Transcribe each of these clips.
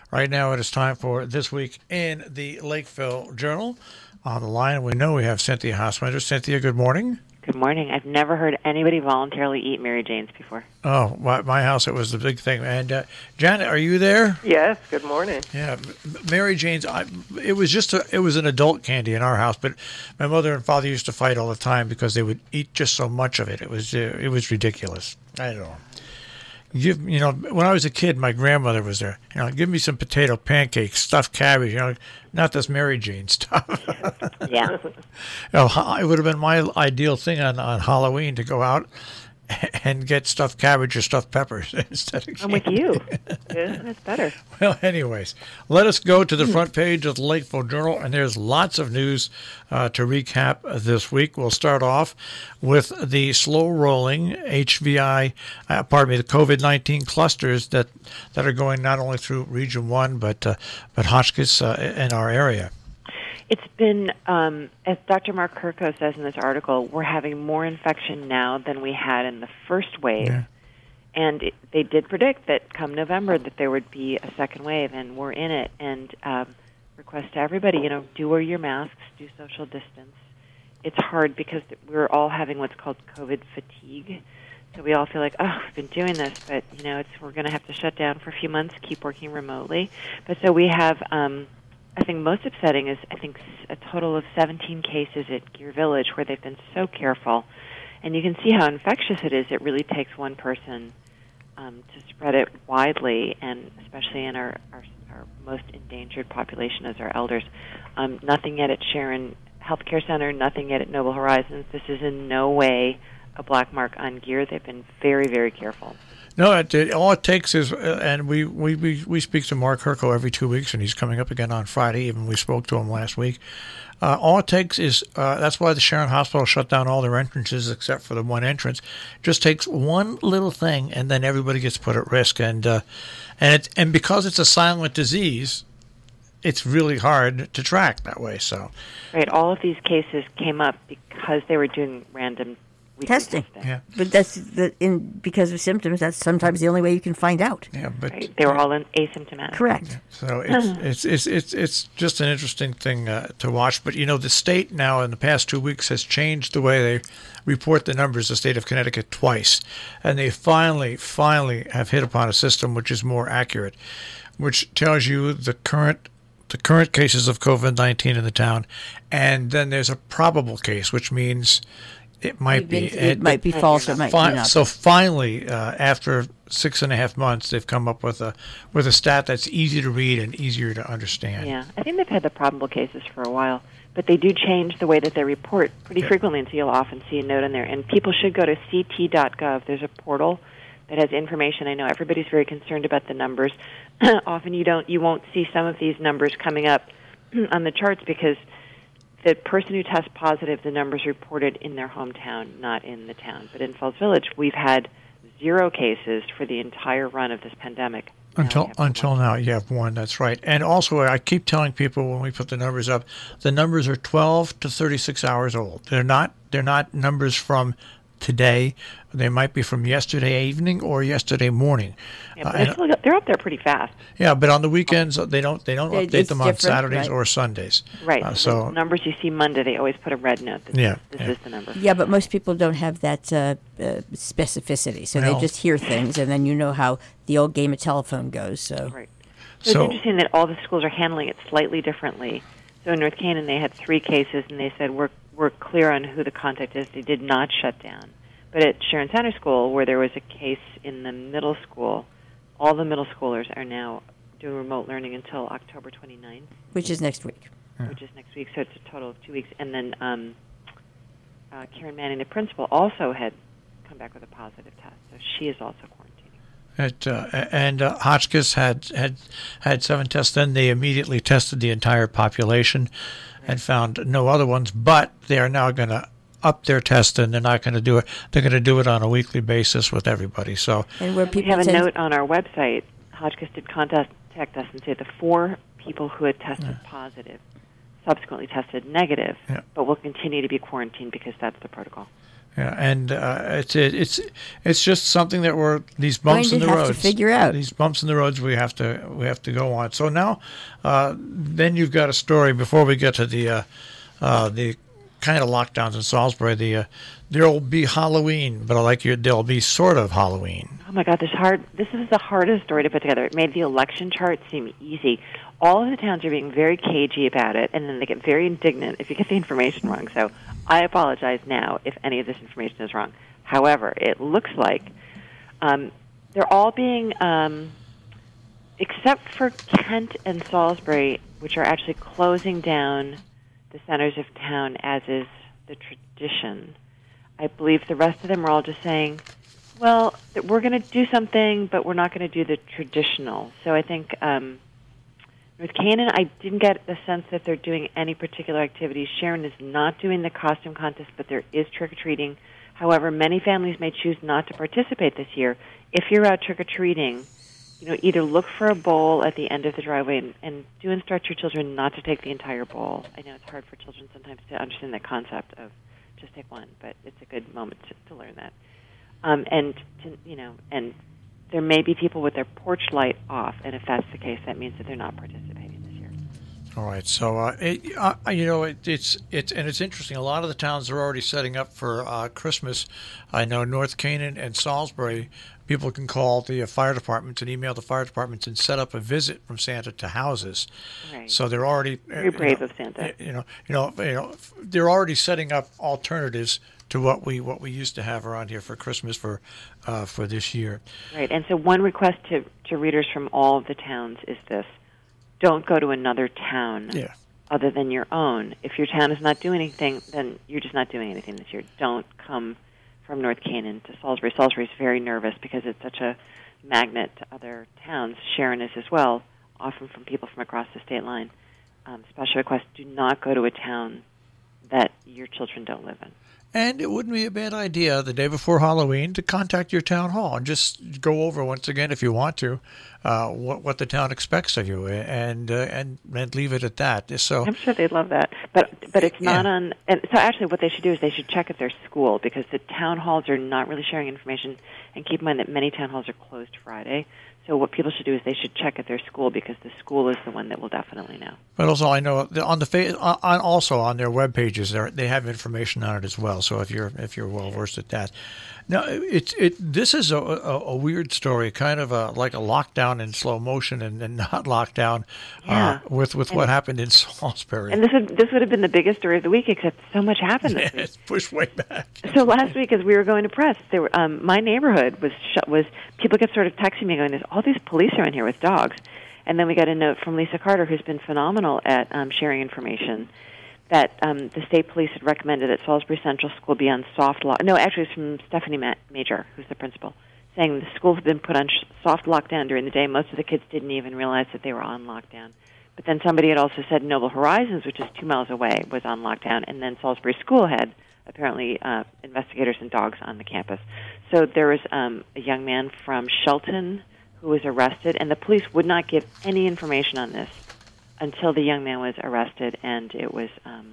Right now it is time for This Week in the Lakeville Journal. On the line, we know we have Cynthia Hauswinder. Cynthia, good morning. Good morning. I've never heard anybody voluntarily eat Mary Jane's before. Oh, my house, it was the big thing. And Janet, are you there? Yes, good morning. Yeah, Mary Jane's, it was an adult candy in our house, but my mother and father used to fight all the time because they would eat just so much of it. It was ridiculous. I don't know. When I was a kid, my grandmother was there. Give me some potato pancakes, stuffed cabbage. Not this Mary Jane stuff. Yeah. It would have been my ideal thing on Halloween to go out and get stuffed cabbage or stuffed peppers instead of candy. I'm with you. Yeah, that's better. Well, anyways, let us go to the front page of the Lakeville Journal, and there's lots of news to recap this week. We'll start off with the slow-rolling the COVID-19 clusters that are going not only through Region 1, but Hotchkiss in our area. It's been, as Dr. Mark Kirko says in this article, we're having more infection now than we had in the first wave. Yeah. And they did predict that come November that there would be a second wave, and we're in it. And request to everybody, do wear your masks, do social distance. It's hard because we're all having what's called COVID fatigue. So we all feel like, we've been doing this, but, we're going to have to shut down for a few months, keep working remotely. But so we have... I think most upsetting is, a total of 17 cases at Gear Village where they've been so careful. And you can see how infectious it is. It really takes one person to spread it widely, and especially in our most endangered population as our elders. Nothing yet at Sharon Healthcare Center, nothing yet at Noble Horizons. This is in no way a black mark on Gear. They've been very, very careful. No, all it takes is, and we speak to Mark Kirko every 2 weeks, and he's coming up again on Friday. Even we spoke to him last week. All it takes is, that's why the Sharon Hospital shut down all their entrances except for the one entrance. Just takes one little thing, and then everybody gets put at risk. And because it's a silent disease, it's really hard to track that way. So, right, all of these cases came up because they were doing random testing. Yeah. But that's because of symptoms. That's sometimes the only way you can find out. Yeah, but right. They were all asymptomatic. Correct. Yeah. So it's just an interesting thing to watch. But the state now in the past 2 weeks has changed the way they report the numbers. The state of Connecticut twice, and they finally have hit upon a system which is more accurate, which tells you the current cases of COVID-19 in the town, and then there's a probable case, which means it might be false. It might be not. So finally, after 6.5 months, they've come up with a stat that's easy to read and easier to understand. Yeah, I think they've had the probable cases for a while, but they do change the way that they report pretty frequently, and so you'll often see a note in there. And people should go to ct.gov. There's a portal that has information. I know everybody's very concerned about the numbers. Often you won't see some of these numbers coming up on the charts because the person who tests positive, the numbers reported in their hometown, not in the town. But in Falls Village, we've had 0 cases for the entire run of this pandemic. Until now, you have one. That's right. And also, I keep telling people when we put the numbers up, the numbers are 12 to 36 hours old. They're not numbers from today. They might be from yesterday evening or yesterday morning. Yeah, but they're up there pretty fast. Yeah, but on the weekends they don't update them on Saturdays right? or Sundays. Right. So the numbers you see Monday, they always put a red note. This is the number. Yeah, but most people don't have that specificity, so they just hear things, and then you know how the old game of telephone goes. So right. So it's interesting that all the schools are handling it slightly differently. So in North Canaan, they had 3 cases, and they said we're clear on who the contact is. They did not shut down. But at Sharon Center School, where there was a case in the middle school, all the middle schoolers are now doing remote learning until October 29th. Which is next week. Which is next week, so it's a total of 2 weeks. And then Karen Manning, the principal, also had come back with a positive test, so she is also quarantining. And Hotchkiss had 7 tests. Then they immediately tested the entire population and found no other ones. But they are now going to up their test, and they're not going to do it. They're going to do it on a weekly basis with everybody. So, and where people we have a note on our website. Hotchkiss did contact us and say the 4 people who had tested positive subsequently tested negative, but will continue to be quarantined because that's the protocol. Yeah, and it's just something that we're these bumps in the roads. To figure out these bumps in the roads we have to go on. So now, then you've got a story before we get to the kind of lockdowns in Salisbury. There'll be Halloween, but there'll be sort of Halloween. Oh my God, this is the hardest story to put together. It made the election chart seem easy. All of the towns are being very cagey about it, and then they get very indignant if you get the information wrong. So I apologize now if any of this information is wrong. However, it looks like they're all being, except for Kent and Salisbury, which are actually closing down the centers of town, as is the tradition. I believe the rest of them are all just saying, well, we're going to do something, but we're not going to do the traditional. So I think North Canaan, I didn't get the sense that they're doing any particular activities. Sharon is not doing the costume contest, but there is trick-or-treating. However, many families may choose not to participate this year. If you're out trick-or-treating, either look for a bowl at the end of the driveway and do instruct your children not to take the entire bowl. I know it's hard for children sometimes to understand the concept of just take one, but it's a good moment to learn that. And there may be people with their porch light off, and if that's the case, that means that they're not participating this year. All right, so it's interesting. A lot of the towns are already setting up for Christmas. I know North Canaan and Salisbury. People can call the fire departments and email the fire departments and set up a visit from Santa to houses. Right. So they're already very brave of Santa. They're already setting up alternatives to what we used to have around here for Christmas for this year. Right, and so one request to readers from all of the towns is this: don't go to another town other than your own. If your town is not doing anything, then you're just not doing anything this year. Don't come from North Canaan to Salisbury. Salisbury is very nervous because it's such a magnet to other towns. Sharon is as well, often from people from across the state line. Special request: do not go to a town that your children don't live in. And it wouldn't be a bad idea the day before Halloween to contact your town hall and just go over once again, if you want to, what the town expects of you, and leave it at that. So I'm sure they'd love that, but it's not on. And so actually, what they should do is they should check at their school, because the town halls are not really sharing information. And keep in mind that many town halls are closed Friday. So what people should do is they should check at their school, because the school is the one that will definitely know. But also, I know also on their web pages they have information on it as well. So if you're well versed at that, now this is a weird story, kind of like a lockdown in slow motion and not lockdown. With what happened in Salisbury. And this would have been the biggest story of the week, except so much happened this week. It's pushed way back. So last week, as we were going to press, there were, my neighborhood was people kept sort of texting me going, all these police are in here with dogs. And then we got a note from Lisa Carter, who's been phenomenal at sharing information, that the state police had recommended that Salisbury Central School be on soft lock. No, actually, it's from Stephanie Major, who's the principal, saying the schools have been put on soft lockdown during the day. Most of the kids didn't even realize that they were on lockdown. But then somebody had also said Noble Horizons, which is 2 miles away, was on lockdown, and then Salisbury School had apparently investigators and dogs on the campus. So there was a young man from Shelton who was arrested, and the police would not give any information on this until the young man was arrested, and it was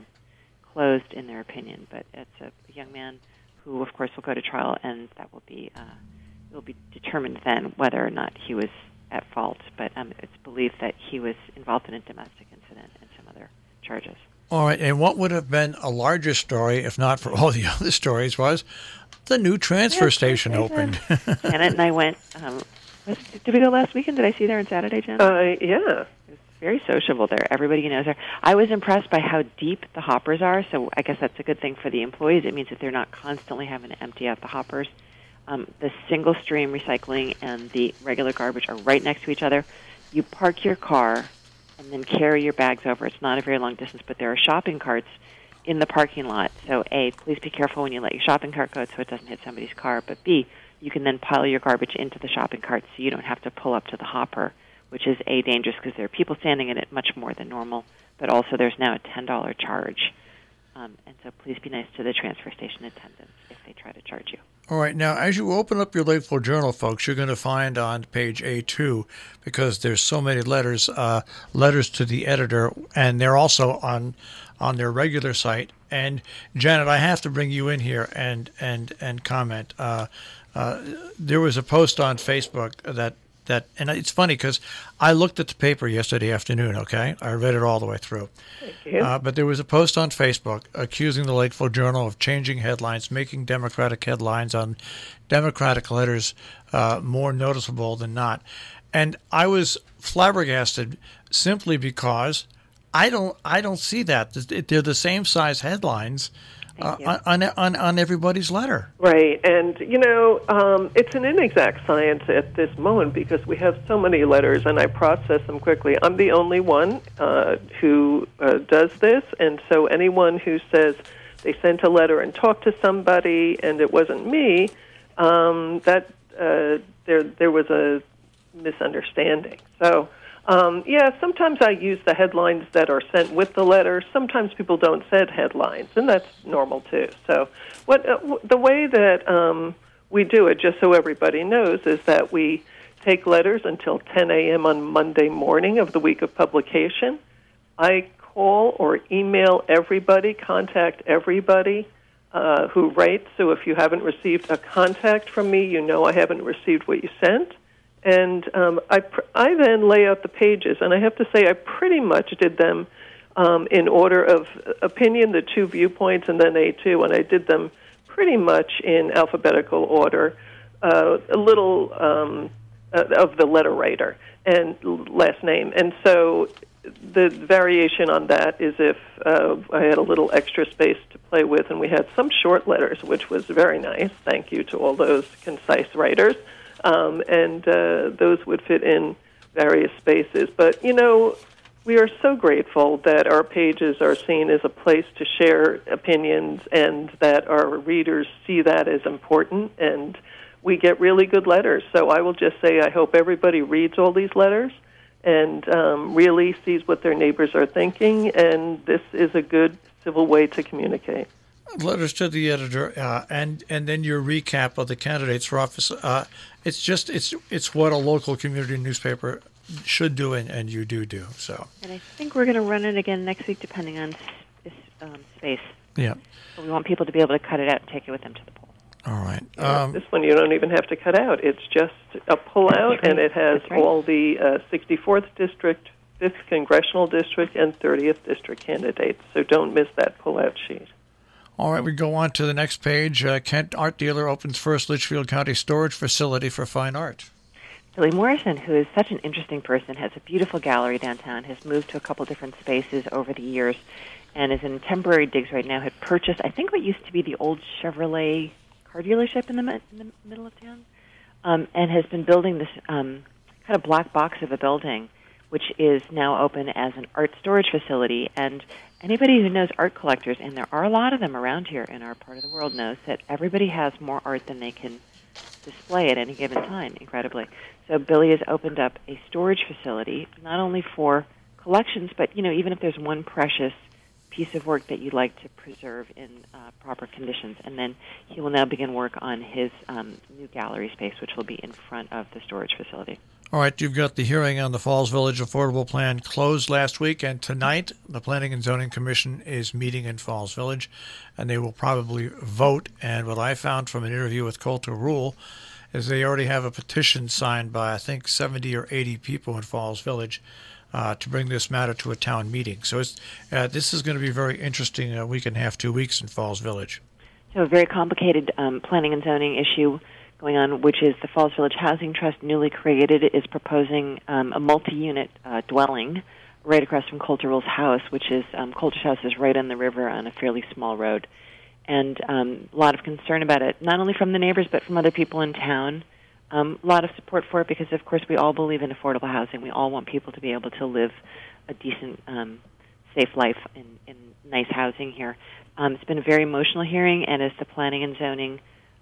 closed in their opinion. But it's a young man who, of course, will go to trial, and that will be it will be determined then whether or not he was at fault. But it's believed that he was involved in a domestic incident and some other charges. All right, and what would have been a larger story, if not for all the other stories, was the new transfer station opened. Janet and I went. Did we go last weekend? Did I see you there on Saturday, Janet? Yeah. It's very sociable there. Everybody knows her. I was impressed by how deep the hoppers are, so I guess that's a good thing for the employees. It means that they're not constantly having to empty out the hoppers. The single-stream recycling and the regular garbage are right next to each other. You park your car and then carry your bags over. It's not a very long distance, but there are shopping carts in the parking lot. So, A, please be careful when you let your shopping cart go so it doesn't hit somebody's car. But, B, you can then pile your garbage into the shopping cart so you don't have to pull up to the hopper, which is, A, dangerous because there are people standing in it much more than normal, but also there's now a $10 charge And so please be nice to the transfer station attendants if they try to charge you. All right. Now, as you open up your Lakeville Journal, folks, you're going to find on page A2, because there's so many letters to the editor, and they're also on their regular site. And Janet, I have to bring you in here and comment. There was a post on Facebook that, and it's funny because I looked at the paper yesterday afternoon, okay? I read it all the way through. Thank you. But there was a post on Facebook accusing the Lakeville Journal of changing headlines, making Democratic headlines on Democratic letters more noticeable than not. And I was flabbergasted simply because I don't see that. They're the same size headlines on everybody's letter. Right, and it's an inexact science at this moment because we have so many letters, and I process them quickly. I'm the only one who does this, and so anyone who says they sent a letter and talked to somebody and it wasn't me, there was a misunderstanding. So. Sometimes I use the headlines that are sent with the letter. Sometimes people don't send headlines, and that's normal too. So the way that we do it, just so everybody knows, is that we take letters until 10 a.m. on Monday morning of the week of publication. I call or email everybody, contact everybody who writes. So if you haven't received a contact from me, you know I haven't received what you sent. And I then lay out the pages, and I have to say I pretty much did them in order of opinion, the two viewpoints, and then A2, and I did them pretty much in alphabetical order, a little of the letter writer and last name. And so the variation on that is if I had a little extra space to play with, and we had some short letters, which was very nice. Thank you to all those concise writers. And those would fit in various spaces. But, we are so grateful that our pages are seen as a place to share opinions and that our readers see that as important, and we get really good letters. So I will just say I hope everybody reads all these letters and really sees what their neighbors are thinking, and this is a good civil way to communicate. Letters to the editor, and then your recap of the candidates for office. It's what a local community newspaper should do, and you do. So. And I think we're going to run it again next week, depending on space. Yeah. So we want people to be able to cut it out and take it with them to the poll. All right. This one you don't even have to cut out. It's just a pull-out, and it has all the 64th District, 5th Congressional District, and 30th District candidates. So don't miss that pull-out sheet. All right, we go on to the next page. Kent Art Dealer opens first Litchfield County storage facility for fine art. Billy Morrison, who is such an interesting person, has a beautiful gallery downtown, has moved to a couple different spaces over the years, and is in temporary digs right now, had purchased, I think, what used to be the old Chevrolet car dealership in the middle of town, and has been building this kind of black box of a building, which is now open as an art storage facility. And anybody who knows art collectors, and there are a lot of them around here in our part of the world, knows that everybody has more art than they can display at any given time, incredibly. So Billy has opened up a storage facility, not only for collections, but, even if there's one precious piece of work that you'd like to preserve in proper conditions. And then he will now begin work on his new gallery space, which will be in front of the storage facility. All right, you've got the hearing on the Falls Village Affordable Plan closed last week, and tonight the Planning and Zoning Commission is meeting in Falls Village, and they will probably vote. And what I found from an interview with Coulter Rule is they already have a petition signed by, I think, 70 or 80 people in Falls Village to bring this matter to a town meeting. So this is going to be a very interesting week and a half, 2 weeks in Falls Village. So a very complicated planning and zoning issue going on, which is the Falls Village Housing Trust, newly created, is proposing a multi-unit dwelling right across from Coulter Rule's house, which is, Coulter's house is right on the river on a fairly small road. And a lot of concern about it, not only from the neighbors, but from other people in town. A lot of support for it because, of course, we all believe in affordable housing. We all want people to be able to live a decent, safe life in nice housing here. It's been a very emotional hearing, and as the Planning and Zoning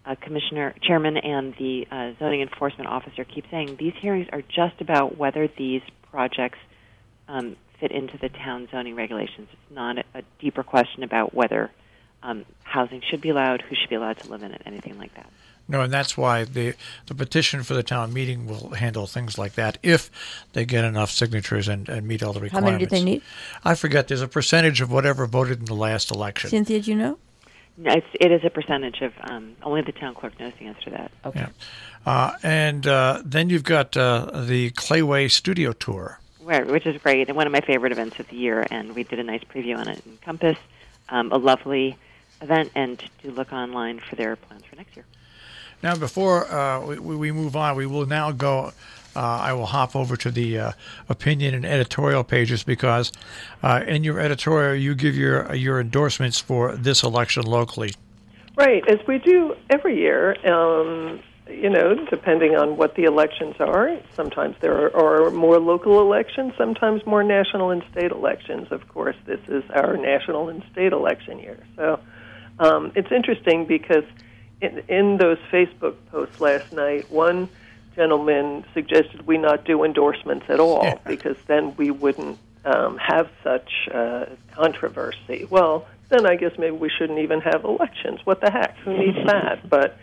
chairman and the zoning enforcement officer keep saying, these hearings are just about whether these projects fit into the town zoning regulations. It's not a deeper question about whether housing should be allowed, who should be allowed to live in it, anything like that. No, and that's why the petition for the town meeting will handle things like that if they get enough signatures and meet all the requirements. How many do they need? I forget. There's a percentage of whatever voted in the last election. Cynthia, do you know? No, it is a percentage of, only the town clerk knows the answer to that. Okay. Yeah. And then you've got the Clayway Studio Tour. Right, which is great, and one of my favorite events of the year, and we did a nice preview on it in Compass, a lovely event, and do look online for their plans for next year. Now, before we move on, we will now go. I will hop over to the opinion and editorial pages because in your editorial you give your endorsements for this election locally. Right, as we do every year. Depending on what the elections are. Sometimes there are more local elections, sometimes more national and state elections. Of course, this is our national and state election year. So it's interesting because in those Facebook posts last night, one gentleman suggested we not do endorsements at all because then we wouldn't have such controversy. Well, then I guess maybe we shouldn't even have elections. What the heck? Who needs that? But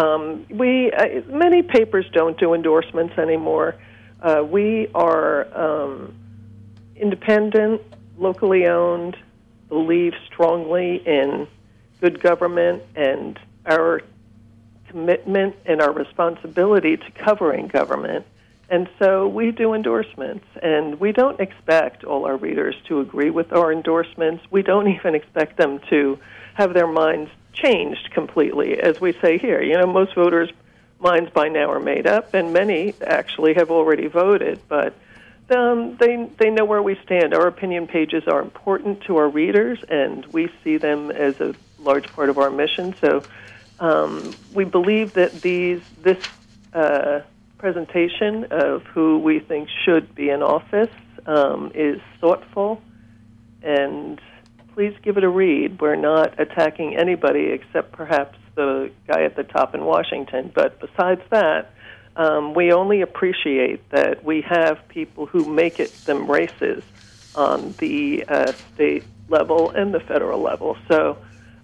many papers don't do endorsements anymore. We are independent, locally owned, believe strongly in good government and our commitment and our responsibility to covering government. And so we do endorsements, and we don't expect all our readers to agree with our endorsements. We don't even expect them to have their minds changed completely, as we say here. Most voters' minds by now are made up, and many actually have already voted, but they know where we stand. Our opinion pages are important to our readers, and we see them as a large part of our mission. So we believe that this presentation of who we think should be in office is thoughtful, and please give it a read. We're not attacking anybody except perhaps the guy at the top in Washington. But besides that, we only appreciate that we have people who make it them races on the state level and the federal level. So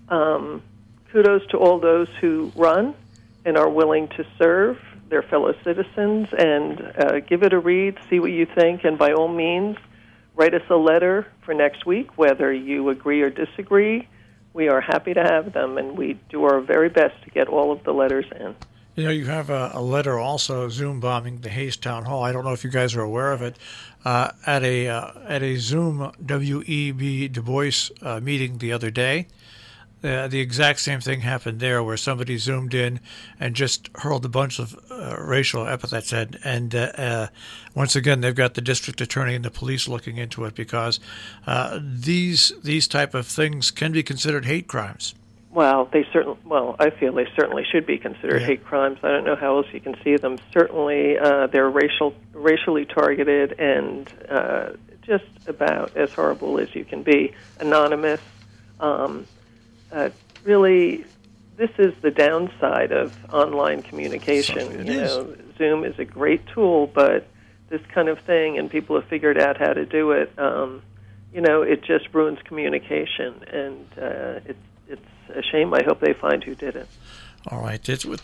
kudos to all those who run and are willing to serve their fellow citizens, and give it a read, see what you think, and by all means, write us a letter for next week, whether you agree or disagree. We are happy to have them, and we do our very best to get all of the letters in. You have a letter also Zoom bombing the Hayes Town Hall. I don't know if you guys are aware of it. At a Zoom W.E.B. Du Bois meeting the other day, the exact same thing happened there, where somebody zoomed in and just hurled a bunch of racial epithets at, and once again, they've got the district attorney and the police looking into it because these type of things can be considered hate crimes. Well, I feel they certainly should be considered hate crimes. I don't know how else you can see them. Certainly, they're racially targeted and just about as horrible as you can be. Anonymous. Really, this is the downside of online communication. Zoom is a great tool, but this kind of thing, and people have figured out how to do it. It just ruins communication, and it's a shame. I hope they find who did it. All right,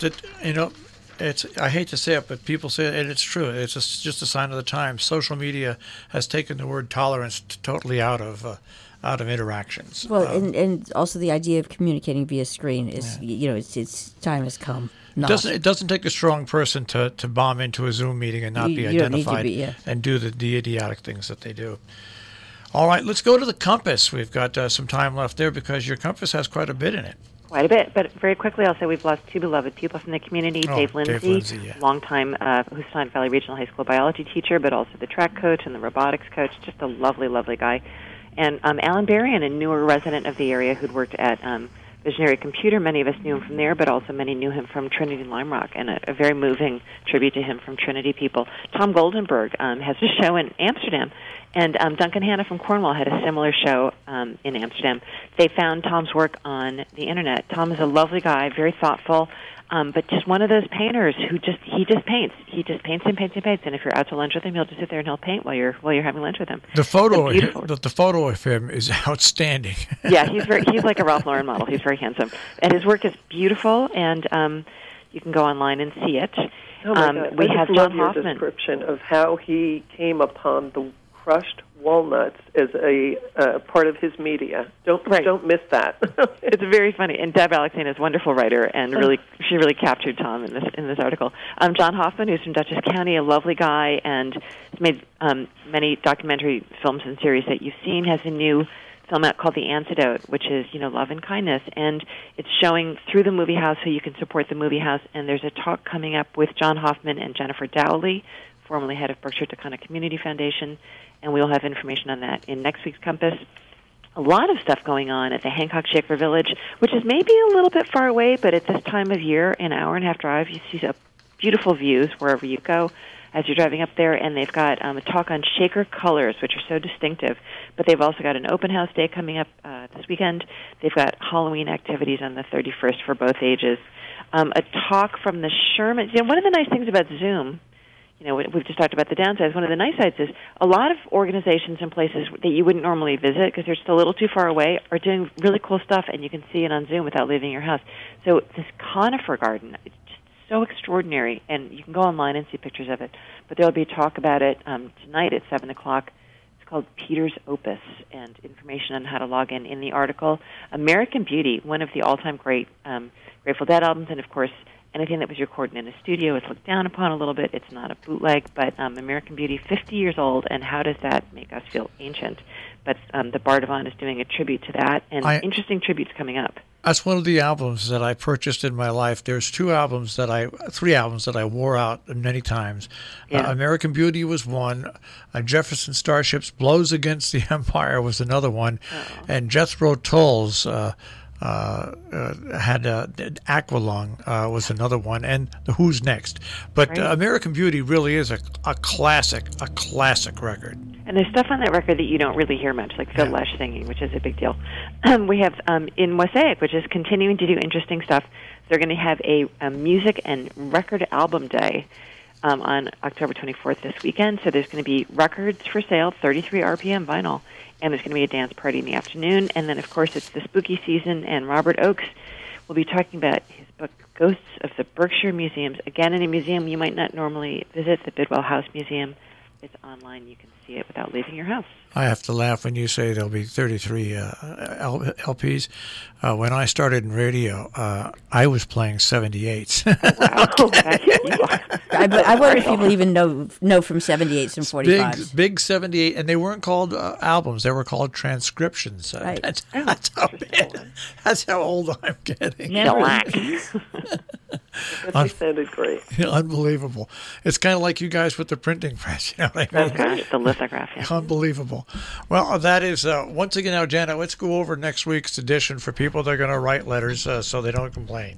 I hate to say it, but people say it, and it's true. It's just a sign of the times. Social media has taken the word tolerance totally out of interactions. Well, and also the idea of communicating via screen is, its time has come. It doesn't take a strong person to bomb into a Zoom meeting and not be identified and do the idiotic things that they do. All right, let's go to the Compass. We've got some time left there because your Compass has quite a bit in it. Quite a bit, but very quickly I'll say we've lost two beloved people from the community. Dave Lindsay, longtime Housatonic Valley Regional High School biology teacher, but also the track coach and the robotics coach, just a lovely, lovely guy. And Alan Berrien, a newer resident of the area who'd worked at Visionary Computer. Many of us knew him from there, but also many knew him from Trinity Lime Rock, and a very moving tribute to him from Trinity people. Tom Goldenberg has a show in Amsterdam, And Duncan Hanna from Cornwall had a similar show in Amsterdam. They found Tom's work on the internet. Tom is a lovely guy, very thoughtful, but just one of those painters who just paints. He just paints and paints and paints. And if you're out to lunch with him, he'll just sit there and he'll paint while you're having lunch with him. The photo of him is outstanding. Yeah, he's like a Ralph Lauren model. He's very handsome, and his work is beautiful. And you can go online and see it. Oh my God. We have John Hoffman. Description of how he came upon the crushed walnuts as a part of his media. Don't miss that. It's very funny. And Deb Alexander is a wonderful writer, and she really captured Tom in this article. John Hoffman, who's from Dutchess County, a lovely guy, and has made many documentary films and series that you've seen, has a new film out called The Antidote, which is, love and kindness. And it's showing through the Movie House so you can support the Movie House. And there's a talk coming up with John Hoffman and Jennifer Dowley, formerly head of Berkshire Taconic Community Foundation. And we'll have information on that in next week's Compass. A lot of stuff going on at the Hancock Shaker Village, which is maybe a little bit far away, but at this time of year, an hour-and-a-half drive, you see beautiful views wherever you go as you're driving up there, and they've got a talk on Shaker colors, which are so distinctive, but they've also got an open house day coming up this weekend. They've got Halloween activities on the 31st for both ages. A talk from the Sherman. One of the nice things about Zoom, we've just talked about the downsides. One of the nice sides is a lot of organizations and places that you wouldn't normally visit because they're just a little too far away are doing really cool stuff, and you can see it on Zoom without leaving your house. So this conifer garden, it's just so extraordinary, and you can go online and see pictures of it. But there'll be a talk about it tonight at 7 o'clock. It's called Peter's Opus, and information on how to log in the article. American Beauty, one of the all-time great Grateful Dead albums, and, of course, anything that was recorded in a studio is looked down upon a little bit. It's not a bootleg, but American Beauty, 50 years old, and how does that make us feel ancient? But the Bardavon is doing a tribute to that, and interesting tributes coming up. That's one of the albums that I purchased in my life. There's three albums that I wore out many times. Yeah. American Beauty was one. Jefferson Starship's Blows Against the Empire was another one. Oh. And Jethro Tull's had Aqualung was another one, and the Who's Next. But right. American Beauty really is a classic record. And there's stuff on that record that you don't really hear much, like Phil Lesh singing, which is a big deal. We have in Mosaic, which is continuing to do interesting stuff. They're going to have a music and record album day on October 24th this weekend. So there's going to be records for sale, 33 RPM vinyl, and there's going to be a dance party in the afternoon. And then, of course, it's the spooky season, and Robert Oakes will be talking about his book, Ghosts of the Berkshire Museums. Again, in a museum you might not normally visit, the Bidwell House Museum. It's online. You can see it without leaving your house. I have to laugh when you say there'll be 33 LPs. When I started in radio, I was playing 78s. Wow. I wonder if people even know from 78s and 45s. Big 78, and they weren't called albums. They were called transcriptions. Right. That's how old I'm getting. That sounded great. Unbelievable. It's kind of like you guys with the printing press. You know what I mean? Gosh, the lithograph. Yeah. Unbelievable. Well, that is, once again, now, Janet, let's go over next week's edition for people that are going to write letters so they don't complain.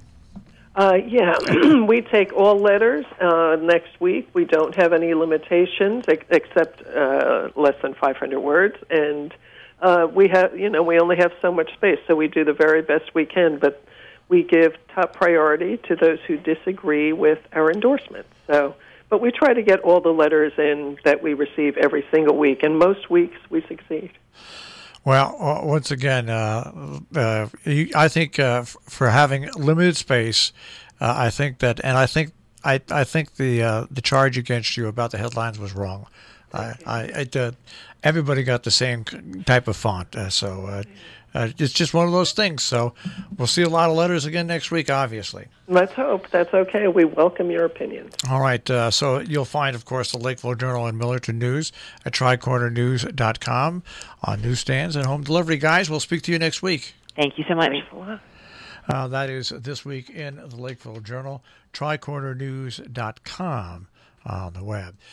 We take all letters next week. We don't have any limitations except less than 500 words, and we only have so much space, so we do the very best we can, but we give top priority to those who disagree with our endorsements. But we try to get all the letters in that we receive every single week, and most weeks we succeed. Well, once again, I think for having limited space, I think that, and I think the charge against you about the headlines was wrong. Everybody got the same type of font, so it's just one of those things. So we'll see a lot of letters again next week, obviously. Let's hope. That's okay. We welcome your opinions. All right. So you'll find, of course, the Lakeville Journal and Millerton News at tricornernews.com on newsstands and home delivery. Guys, we'll speak to you next week. Thank you so much. That is This Week in the Lakeville Journal, tricornernews.com on the web.